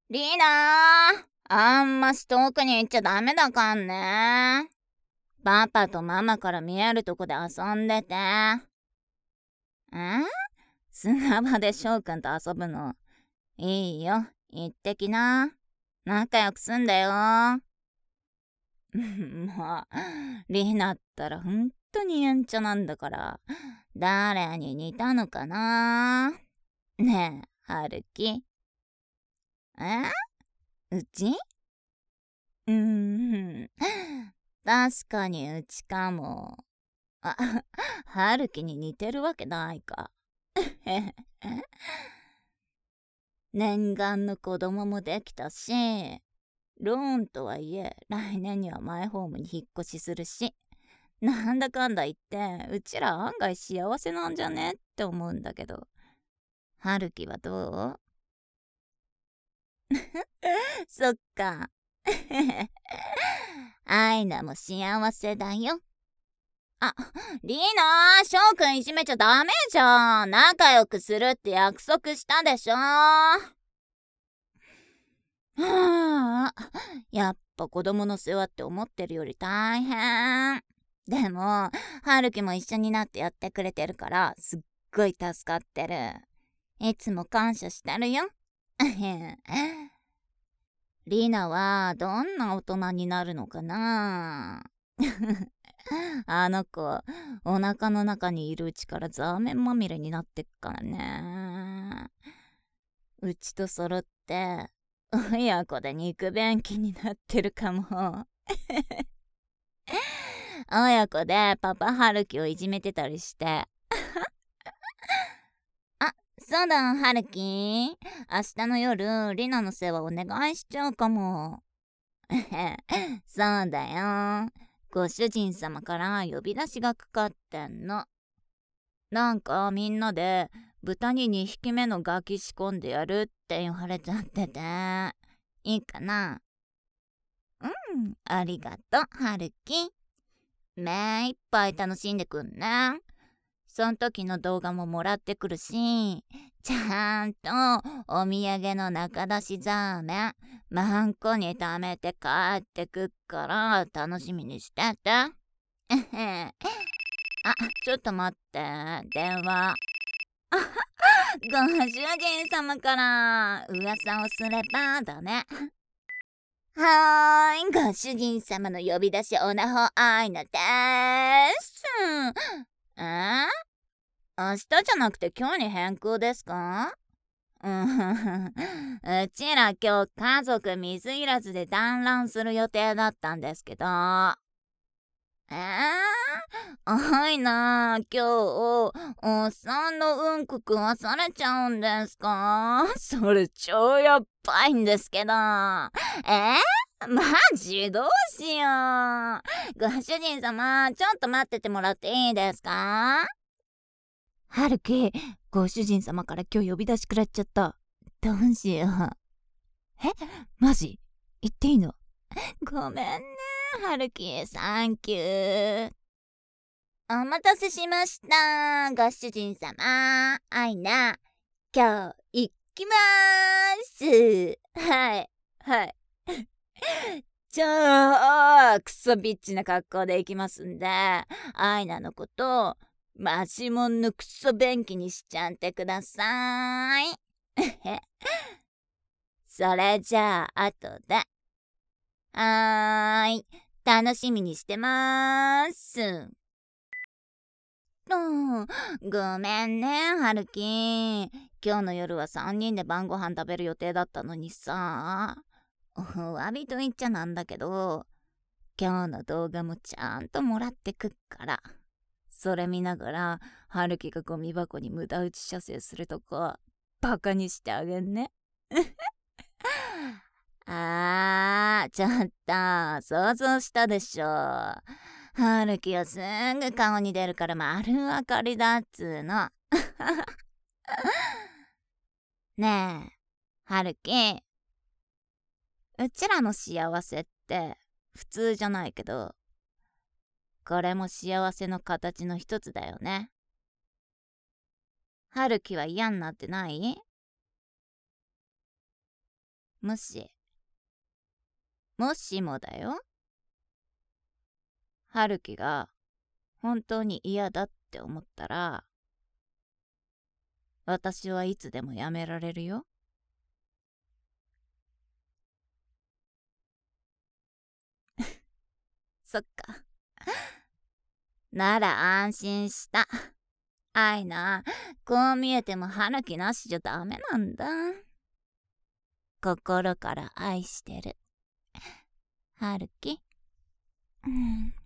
リーナー、あんまし遠くに行っちゃダメだかんね。パパとママから見えるとこで遊んでて。砂場で翔くんと遊ぶの。いいよ、行ってきな。仲良くすんだよ。もう、リーナったらほんとにやんちゃなんだから、誰に似たのかな。ねえ、春樹。うち確かにうちかも。あ、春樹に似てるわけないか。念願の子供もできたし、ローンとはいえ来年にはマイホームに引っ越しするし、なんだかんだ言ってうちら案外幸せなんじゃねって思うんだけど、春樹はどう？そっか。アイナも幸せだよ。あ、リーナー、翔くんいじめちゃダメじゃん。仲良くするって約束したでしょ。はあ、やっぱ子供の世話って思ってるより大変。でも、春樹も一緒になってやってくれてるから、すっごい助かってる。いつも感謝してるよ。リナはどんな大人になるのかな。あの子、お腹の中にいるうちからザーメンまみれになってっからね。うちと揃って親子で肉便器になってるかも。親子でパパ春樹をいじめてたりして。あ、そうだ春樹、明日の夜リナの世話お願いしちゃうかも。そうだよ、ご主人様から呼び出しがかかってんの。なんかみんなで豚に2匹目のガキ仕込んでやるって言われちゃってて、いいかな。ありがとう春樹。目いっぱい楽しんでくんね。そん時の動画ももらってくるし、ちゃんとお土産の中出しザーメンマンコに貯めて帰ってくっから楽しみにしてて。あ、ちょっと待って、電話。ご主人様から噂をすればだね。はーい、ご主人様の呼び出しオナホアイナでーす。明日じゃなくて今日に変更ですか？うちら今日家族水入らずで団らんする予定だったんですけど。あいな、今日おっさんのうんこ食わされちゃうんですか？それ超やっばいんですけど。マジどうしよう。ご主人様、ちょっと待っててもらっていいですか？春樹、ご主人様から今日呼び出し食らっちゃった。どうしよう。マジ言っていいの？ごめんね、春樹、サンキュー。お待たせしました、ご主人様。アイナ、今日行きまーす。はい、はい。クソビッチな格好で行きますんで、アイナのこと、マジモンのクソ便器にしちゃってください。それじゃあ、後で。はーい、楽しみにしてまーす。ごめんね、春樹。今日の夜は3人で晩ご飯食べる予定だったのにさ。お詫びと言っちゃなんだけど、今日の動画もちゃんともらってくっから。それ見ながら、春樹がゴミ箱に無駄打ち射精するとこ、バカにしてあげんね。ちょっと、想像したでしょ。春樹はすぐ顔に出るから丸分かりだっつーの。ねえ、春樹。うちらの幸せって普通じゃないけど、これも幸せの形の一つだよね。春樹は嫌になってない？ もしもだよ、春樹が本当に嫌だって思ったら、私はいつでもやめられるよ。そっか。なら安心した。あいな、こう見えても春樹なしじゃダメなんだ。心から愛してる。春樹。うん。